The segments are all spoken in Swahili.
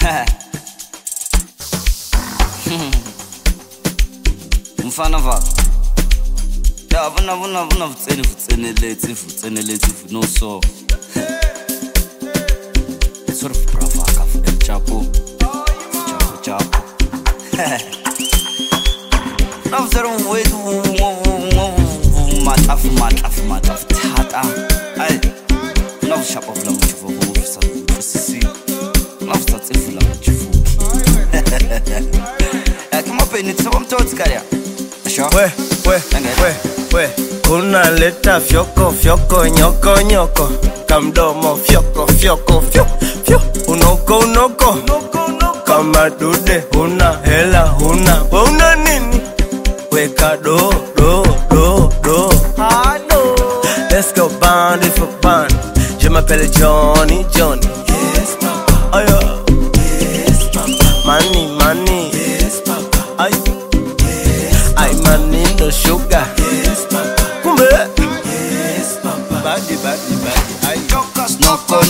Mfana vaka. Ya vuna vutseneleti no so. Sort of brava ka El Chapo. Chapo. Now there on way to mataf tata. Ay. Now shop of la mucho for sisi. Now start if la mucho. Come up in it so I'm told Skaria. We, kuna leta fyoko nyoko kamdomo fyoko unoko kama dude una hela una nini weka do let's go band for band je m'appelle Johnny yes papa ayo yes papa money yes papa I money no sugar. Yes, papa. Kumbe. Yes, papa. Badi. I Tokas noko.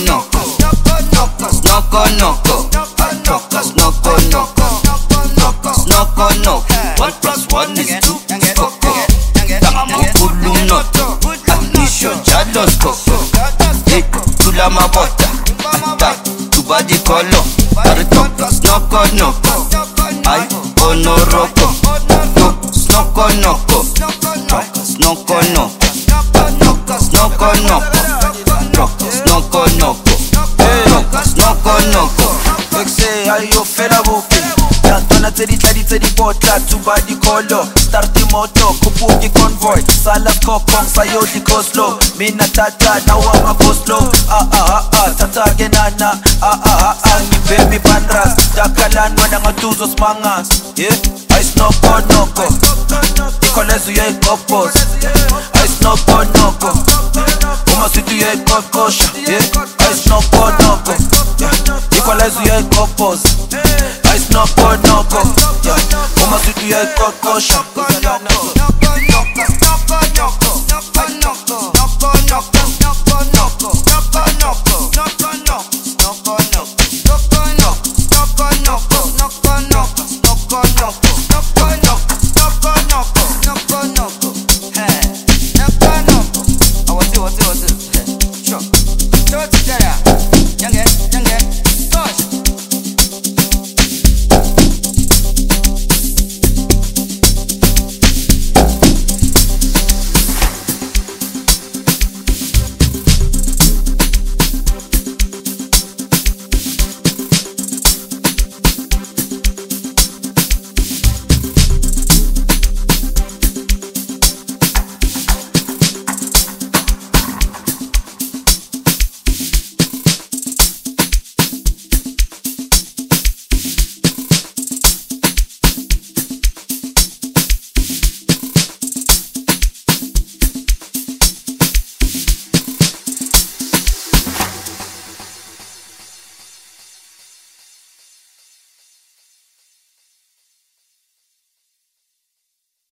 One plus one is two. Koko. Tamamukulu noto. Nisho jalos koko. Tula mabota. Tubadi kolo. Tokas noko. I onoroko. Snoko. Say how you feel about it. Tana tedi botla tubadi kolo. Start the moto kupuki convoy. Salas kokong sayo di go slow. Mina tata na wama go slow. Tata genana. Baby bandras. Dakalan wana ngatuzo smangas. Yeah. I snoko. Ikolezu ye kopos. I snoko. Uma situ ye kokosha. Yeah. I snoko. Ikolezu ye kopos. I snoko. Uma situ ye kokosha.